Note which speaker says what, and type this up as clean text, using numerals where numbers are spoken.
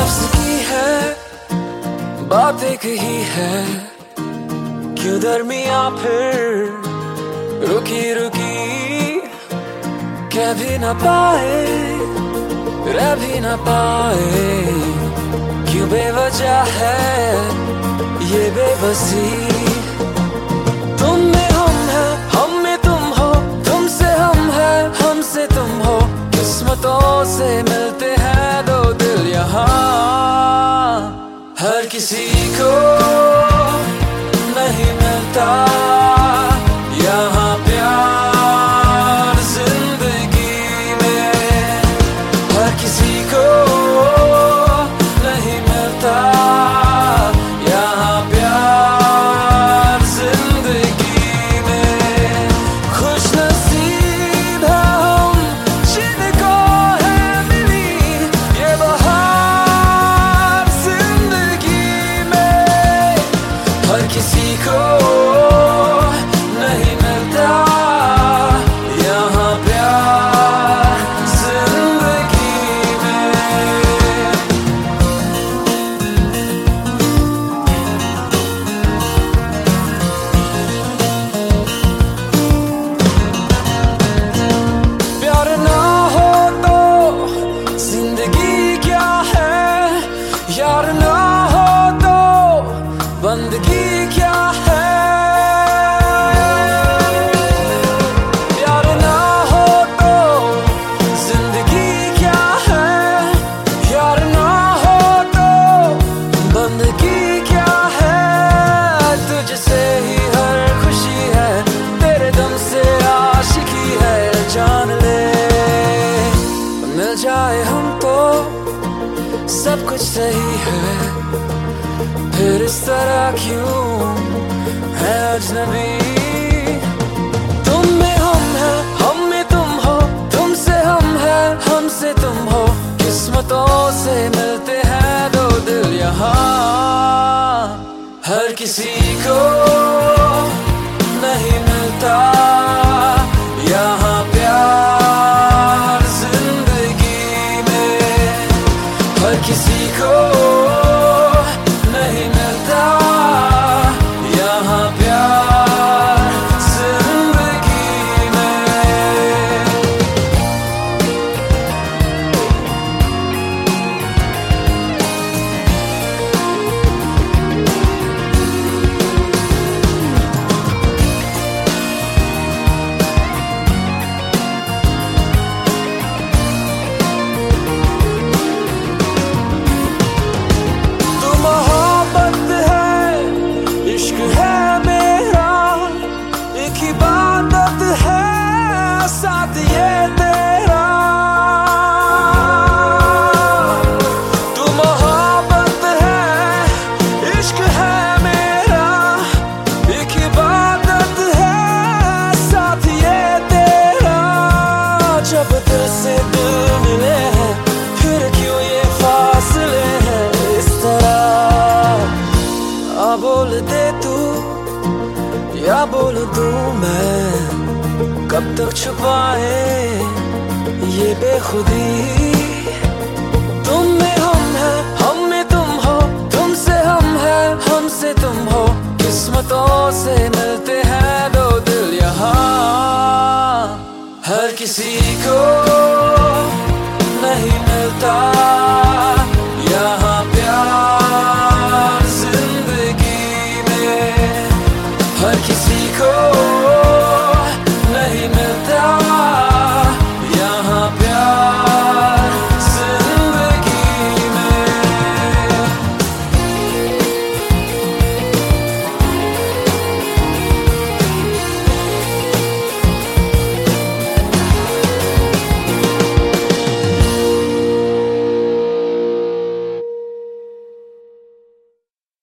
Speaker 1: लफ्ज की है बात एक ही है, क्यों दरमिया फिर रुकी रुकी, कह भी न पाए रह भी न पाए, क्यों बेवजह है ये बेबसी। तुम में हम है, हम में तुम हो, तुमसे हम है, हमसे तुम हो, किस्मतों से मिलते हैं दो दिल यहाँ। हर किसी को नहीं मिलता यहाँ प्यार जिंदगी में, हर किसी को नहीं मिलता यहाँ प्यार जिंदगी में। खुश नसीब है हम जिनको है मिली ये बहार जिंदगी में, हर किसी को नहीं मिलता यहाँ प्यार जिंदगी में। प्यार ना हो तो जिंदगी क्या है, यार ना हो तो बंदगी क्या है। प्यार ना हो तो जिंदगी क्या है, यार ना हो तो बंदगी क्या है। तुझसे ही हर खुशी है, तेरे दम से आशिकी है, जान ले मिल जाए हमको सब कुछ सही है, फिर इस तरह क्यों है अजनबी। तुम में हम है, हम में तुम हो, तुमसे हम है, हमसे तुम हो, किस्मतों से मिलते हैं दो दिल यहाँ। हर किसी को नहीं मिलता यहाँ प्यार जिंदगी में, हर किसी को नहीं मिलता यहाँ प्यार जिंदगी में। तू मोहब्बत है, इश्क है मेरा, एक इबादत है साथ ये तेरा। तू मोहब्बत है, इश्क है मेरा, एक इबादत है साथ ये तेरा। जब दिल से दिल मिले हैं फिर क्यों ये फासले हैं इस तरह। आ बोल दे तू या बोल दूं मैं, कब तक छुपाए ये बेखुदी। तुम में हम है, हम में तुम हो, तुमसे हम है, हमसे तुम हो, किस्मतों से मिलते हैं दो दिल यहाँ। हर किसी को नहीं मिलता